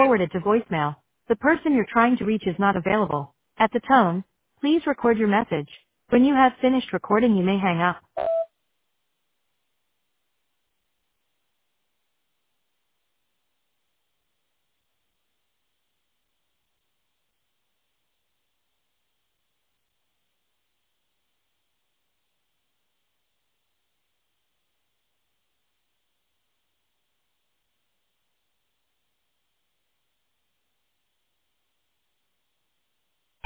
forwarded to voicemail. The person you're trying to reach is not available. At the tone, please record your message. When you have finished recording, you may hang up.